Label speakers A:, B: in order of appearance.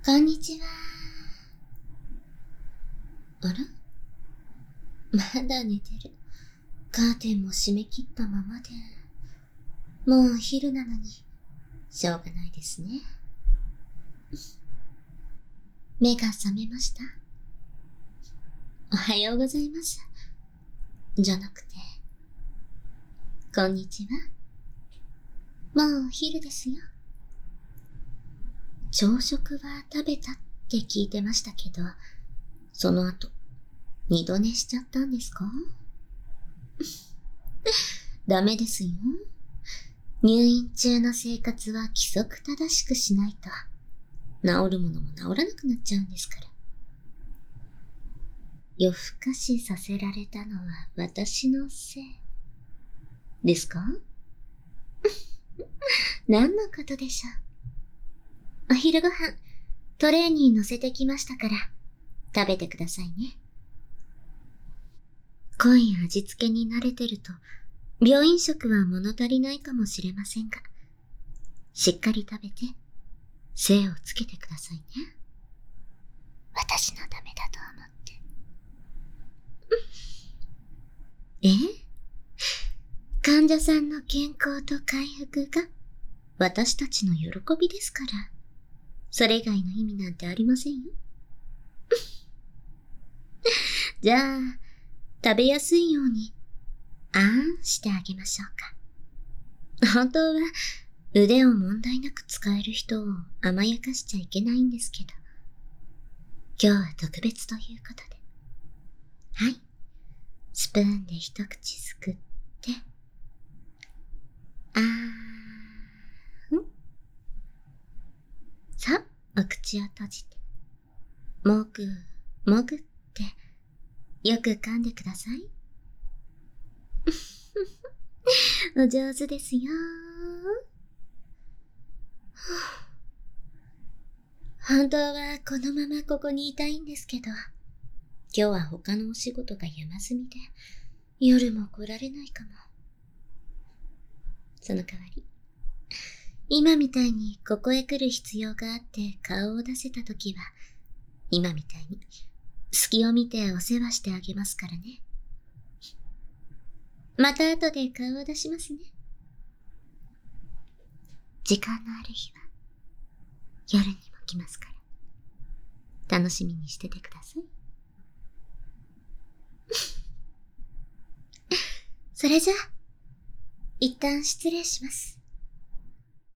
A: こんにちは。あら、まだ寝てる。カーテンも閉め切ったままで。もうお昼なのに、しょうがないですね。目が覚めました。おはようございます。じゃなくて、こんにちは。もうお昼ですよ。朝食は食べたって聞いてましたけど、その後、二度寝しちゃったんですか？ダメですよ。入院中の生活は規則正しくしないと、治るものも治らなくなっちゃうんですから。夜更かしさせられたのは私のせいですか？何のことでしょう。お昼ご飯、トレーに乗せてきましたから、食べてくださいね。濃い味付けに慣れてると、病院食は物足りないかもしれませんが、しっかり食べて、精をつけてくださいね。私のためだと思って。患者さんの健康と回復が私たちの喜びですから、それ以外の意味なんてありませんよ。じゃあ、食べやすいように、あんしてあげましょうか。本当は、腕を問題なく使える人を甘やかしちゃいけないんですけど、今日は特別ということで。はい。スプーンで一口すくって、あーん。さあ、お口を閉じて、もぐ、もぐって、よく噛んでください。お上手ですよ。本当はこのままここにいたいんですけど、今日は他のお仕事が山積みで、夜も来られないかも。その代わり、今みたいにここへ来る必要があって顔を出せたときは、今みたいに隙を見てお世話してあげますからね。また後で顔を出しますね。時間のある日は夜にも来ますから、楽しみにしててください。それじゃあ、一旦失礼します。